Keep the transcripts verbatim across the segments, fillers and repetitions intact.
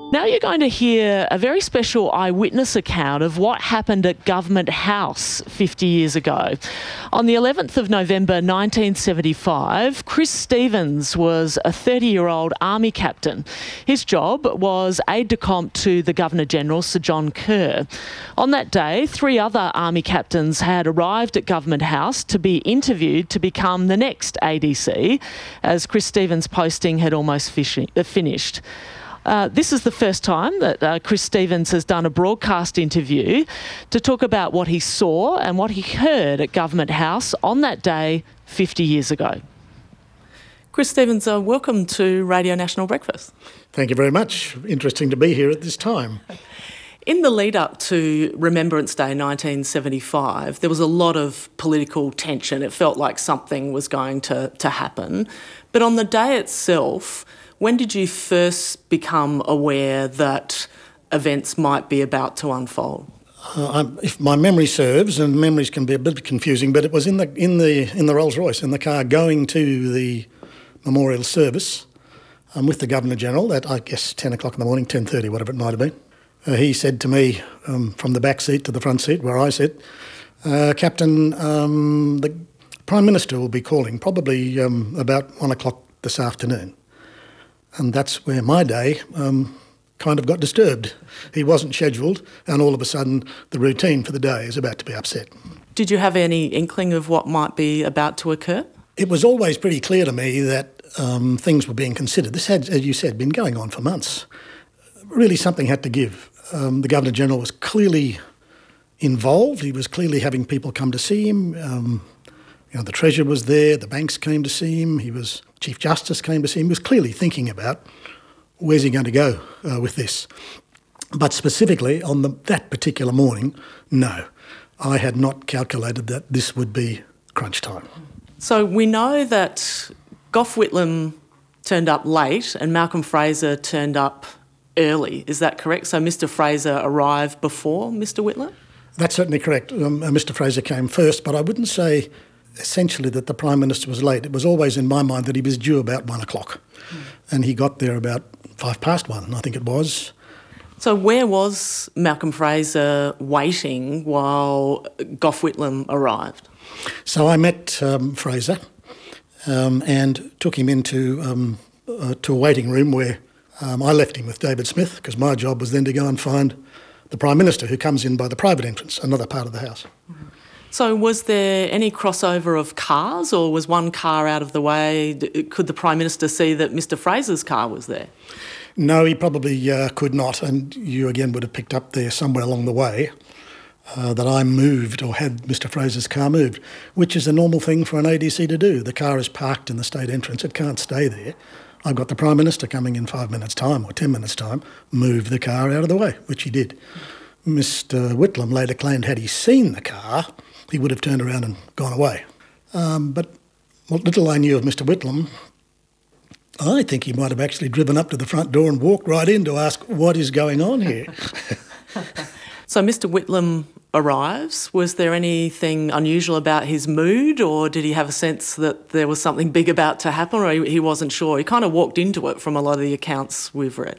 Now you're going to hear a very special eyewitness account of what happened at Government House fifty years ago. On the eleventh of November nineteen seventy-five, Chris Stevens was a thirty-year-old army captain. His job was aide-de-camp to the Governor-General, Sir John Kerr. On that day, three other army captains had arrived at Government House to be interviewed to become the next A D C, as Chris Stevens' posting had almost finished. Uh, this is the first time that uh, Chris Stevens has done a broadcast interview to talk about what he saw and what he heard at Government House on that day fifty years ago. Chris Stevens, uh, welcome to Radio National Breakfast. Thank you very much. Interesting to be here at this time. In the lead up to Remembrance Day nineteen seventy-five, there was a lot of political tension. It felt like something was going to, to happen. But on the day itself, when did you first become aware that events might be about to unfold? Uh, if my memory serves, and memories can be a bit confusing, but it was in the in the in the Rolls Royce in the car going to the memorial service um, with the Governor General at I guess ten o'clock in the morning, ten thirty, whatever it might have been. Uh, he said to me um, from the back seat to the front seat where I sit, uh, Captain, um, the Prime Minister will be calling probably um, about one o'clock this afternoon. And that's where my day um, kind of got disturbed. He wasn't scheduled, and all of a sudden the routine for the day is about to be upset. Did you have any inkling of what might be about to occur? It was always pretty clear to me that um, things were being considered. This had, as you said, been going on for months. Really something had to give. Um, the Governor-General was clearly involved. He was clearly having people come to see him. Um, You know, the Treasurer was there, the banks came to see him, he was Chief Justice came to see him. He was clearly thinking about where's he going to go uh, with this. But specifically on the, that particular morning, no, I had not calculated that this would be crunch time. So we know that Gough Whitlam turned up late and Malcolm Fraser turned up early. Is that correct? So Mister Fraser arrived before Mister Whitlam? That's certainly correct. Um, uh, Mister Fraser came first, but I wouldn't say essentially that the Prime Minister was late. It was always in my mind that he was due about one o'clock mm. and he got there about five past one, I think it was. So where was Malcolm Fraser waiting while Gough Whitlam arrived? So I met um, Fraser um, and took him into um, uh, to a waiting room where um, I left him with David Smith, because my job was then to go and find the Prime Minister, who comes in by the private entrance, another part of the house. Mm-hmm. So was there any crossover of cars, or was one car out of the way? Could the Prime Minister see that Mister Fraser's car was there? No, he probably uh, could not, and you again would have picked up there somewhere along the way uh, that I moved or had Mister Fraser's car moved, which is a normal thing for an A D C to do. The car is parked in the state entrance, it can't stay there. I've got the Prime Minister coming in five minutes' time or ten minutes' time, move the car out of the way, which he did. Mister Whitlam later claimed had he seen the car, he would have turned around and gone away. Um, but what little I knew of Mister Whitlam, I think he might have actually driven up to the front door and walked right in to ask what is going on here. So Mister Whitlam arrives. Was there anything unusual about his mood, or did he have a sense that there was something big about to happen, or he, he wasn't sure? He kind of walked into it from a lot of the accounts we've read.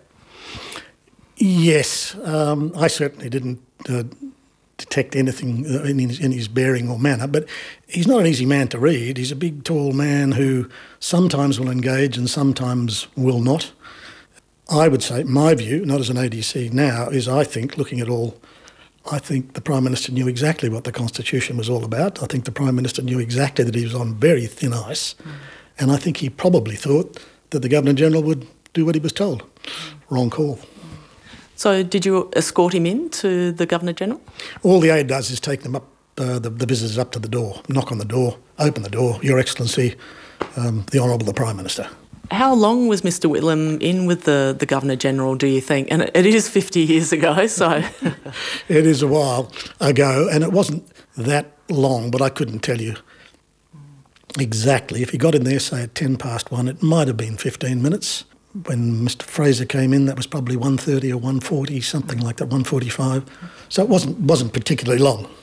Yes, um, I certainly didn't uh, detect anything in his, in his bearing or manner, but he's not an easy man to read. He's a big, tall man who sometimes will engage and sometimes will not. I would say, my view, not as an A D C now, is I think, looking at all, I think the Prime Minister knew exactly what the Constitution was all about. I think the Prime Minister knew exactly that he was on very thin ice, mm. and I think he probably thought that the Governor-General would do what he was told. Mm. Wrong call. So did you escort him in to the Governor-General? All the aide does is take them up, uh, the, the visitors up to the door, knock on the door, open the door, Your Excellency, um, the Honourable the Prime Minister. How long was Mister Whitlam in with the, the Governor-General, do you think? And it, it is fifty years ago, so... It is a while ago, and it wasn't that long, but I couldn't tell you exactly. If he got in there, say, at ten past one, it might have been fifteen minutes. When Mister Fraser came in, that was probably one thirty or one forty, something like that, one forty-five. So it wasn't wasn't particularly long.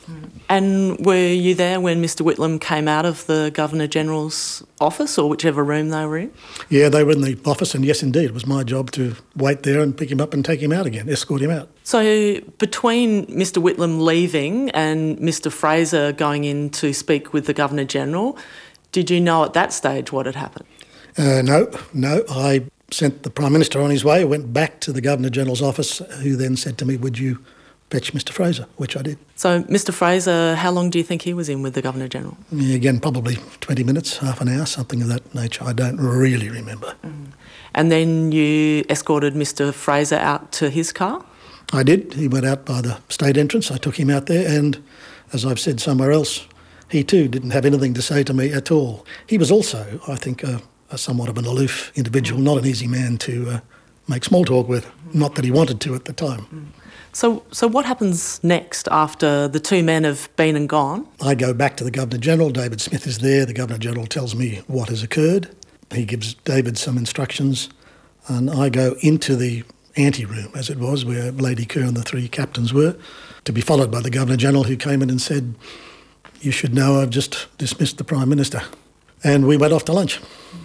And were you there when Mr Whitlam came out of the Governor-General's office, or whichever room they were in? Yeah, they were in the office, and yes, indeed, it was my job to wait there and pick him up and take him out again, escort him out. So between Mr Whitlam leaving and Mr Fraser going in to speak with the Governor-General, did you know at that stage what had happened? Uh, no, no. I sent the Prime Minister on his way, went back to the Governor-General's office, who then said to me, would you fetch Mr Fraser, which I did. So Mr Fraser, how long do you think he was in with the Governor-General? Yeah, again, probably twenty minutes, half an hour, something of that nature. I don't really remember. Mm. And then you escorted Mr Fraser out to his car? I did. He went out by the state entrance. I took him out there, and as I've said somewhere else, he too didn't have anything to say to me at all. He was also, I think, a, a somewhat of an aloof individual, not an easy man to uh, make small talk with. Not that he wanted to at the time. Mm. So so what happens next after the two men have been and gone? I go back to the Governor-General. David Smith is there. The Governor-General tells me what has occurred. He gives David some instructions, and I go into the ante-room, as it was, where Lady Kerr and the three captains were, to be followed by the Governor-General, who came in and said, you should know I've just dismissed the Prime Minister. And we went off to lunch.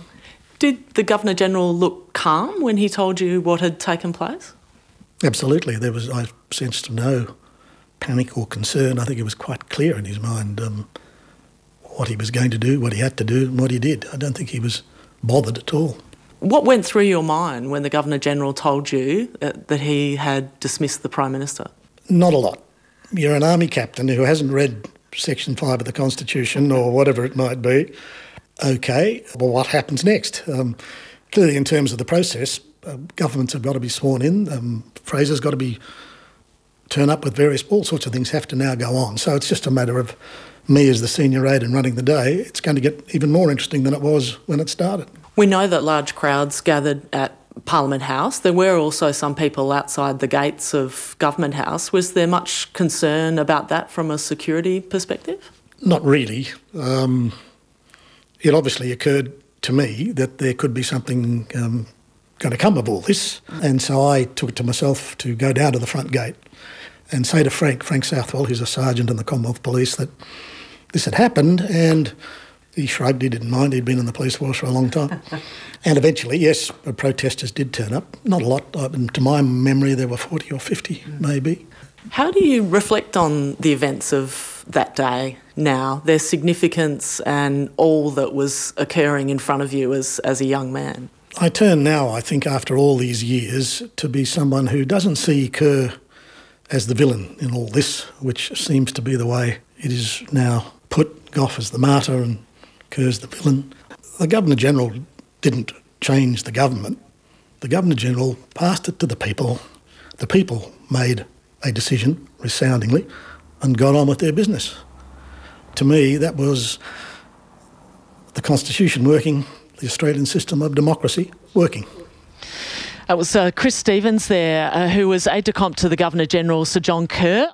Did the Governor-General look calm when he told you what had taken place? Absolutely. There was, I sensed no panic or concern. I think it was quite clear in his mind um, what he was going to do, what he had to do, and what he did. I don't think he was bothered at all. What went through your mind when the Governor-General told you uh, that he had dismissed the Prime Minister? Not a lot. You're an army captain who hasn't read Section five of the Constitution or whatever it might be. OK, well, what happens next? Um, clearly, in terms of the process, uh, governments have got to be sworn in. Um, Fraser's got to be turn up with various, all sorts of things have to now go on. So it's just a matter of me as the senior aide and running the day. It's going to get even more interesting than it was when it started. We know that large crowds gathered at Parliament House. There were also some people outside the gates of Government House. Was there much concern about that from a security perspective? Not really. Um, it obviously occurred to me that there could be something um, going to come of all this. And so I took it to myself to go down to the front gate and say to Frank, Frank Southwell, who's a sergeant in the Commonwealth Police, that this had happened, and he shrugged, he didn't mind, he'd been in the police force for a long time. And eventually, yes, protesters did turn up. Not a lot. To my memory, there were forty or fifty, maybe. How do you reflect on the events of that day now, their significance and all that was occurring in front of you as, as a young man? I turn now, I think, after all these years, to be someone who doesn't see Kerr as the villain in all this, which seems to be the way it is now put. Gough as the martyr and Kerr's the villain. The Governor-General didn't change the government. The Governor-General passed it to the people. The people made a decision, resoundingly, and got on with their business. To me, that was the Constitution working, the Australian system of democracy working. It was uh, Chris Stephens there, uh, who was aide-de-camp to the Governor-General, Sir John Kerr.